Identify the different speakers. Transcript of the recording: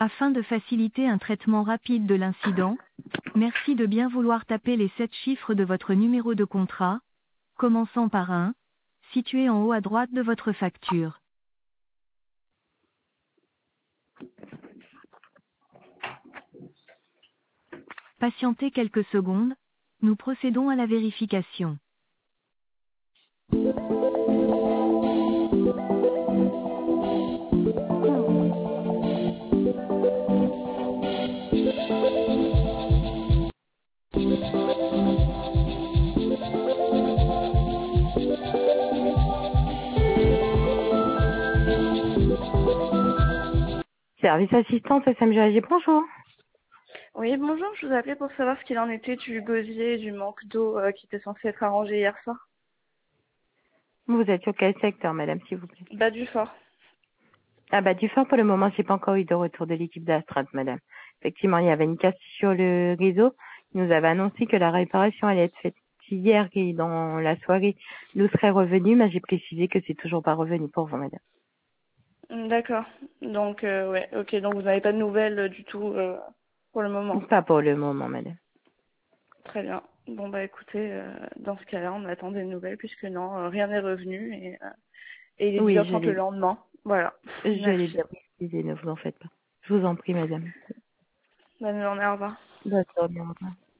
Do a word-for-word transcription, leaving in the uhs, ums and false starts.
Speaker 1: Afin de faciliter un traitement rapide de l'incident, merci de bien vouloir taper les sept chiffres de votre numéro de contrat, commençant par un, situé en haut à droite de votre facture. Patientez quelques secondes, nous procédons à la vérification. Service assistance S M G A G, bonjour.
Speaker 2: Oui, bonjour, je vous appelais pour savoir ce qu'il en était du gosier et du manque d'eau euh, qui était censé être arrangé hier soir.
Speaker 1: Vous êtes sur quel secteur, madame, s'il vous plaît?
Speaker 2: Bas du fort.
Speaker 1: Ah bah du fort, pour le moment, j'ai pas encore eu de retour de l'équipe d'Astreinte, madame. Effectivement, il y avait une casse sur le réseau. Il nous avait annoncé que la réparation allait être faite hier et dans la soirée, nous serait revenu, mais j'ai précisé que c'est toujours pas revenu pour vous, madame.
Speaker 2: Hmm, D'accord. Donc, euh, ouais, ok, donc vous n'avez pas de nouvelles euh, du tout euh, pour le moment.
Speaker 1: Pas pour le moment, madame.
Speaker 2: Très bien. Bon, bah écoutez, euh, dans ce cas-là, on attend des nouvelles puisque non, euh, rien n'est revenu et, euh, et il est
Speaker 1: Oui, je
Speaker 2: dix heures trente le
Speaker 1: l'ai,
Speaker 2: lendemain. Voilà.
Speaker 1: je l'ai
Speaker 2: Merci.
Speaker 1: bien précisé, ne vous en faites pas. Je vous en prie, madame.
Speaker 2: Bonne journée, au revoir.
Speaker 1: D'accord, bien, au revoir.